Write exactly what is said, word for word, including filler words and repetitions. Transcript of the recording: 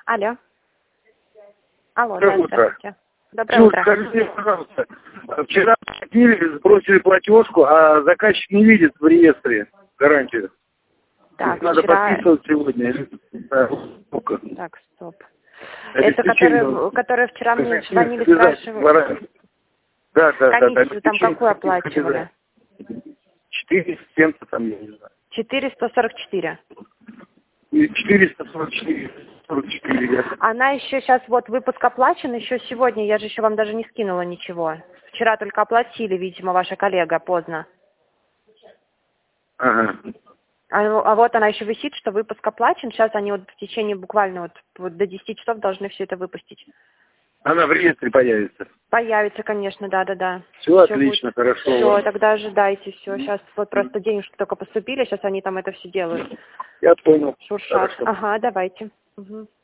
Алло. Алло, Доброе да, утро. здравствуйте. Доброе Чур, утро. скажи мне, пожалуйста, вчера платили, сбросили платежку, а заказчик не видит в реестре гарантию. Так, Надо вчера... подписывать сегодня. Да, сколько? Так, стоп. Это Обеспечение. которые, которые вчера мне звонили, Связать спрашивали... двора. Да, да, да, да. Комиссию там какую оплачивали? четыре семьдесят там, я не знаю. четыреста сорок четыре. И четыреста сорок четыре. сорок четыре, я... Она еще сейчас, вот выпуск оплачен, еще сегодня, я же еще вам даже не скинула ничего. Вчера только оплатили, видимо, ваша коллега поздно. Ага. А, а вот она еще висит, что выпуск оплачен. Сейчас они вот в течение буквально вот, вот до десяти часов должны все это выпустить. Она в реестре появится. Появится, конечно, да-да-да. Все отлично, будет. хорошо. Все, тогда ожидайте, все. Сейчас вот просто денежки только поступили, сейчас они там это все делают. Я понял. Шуршат. Хорошо. Ага, давайте. Угу.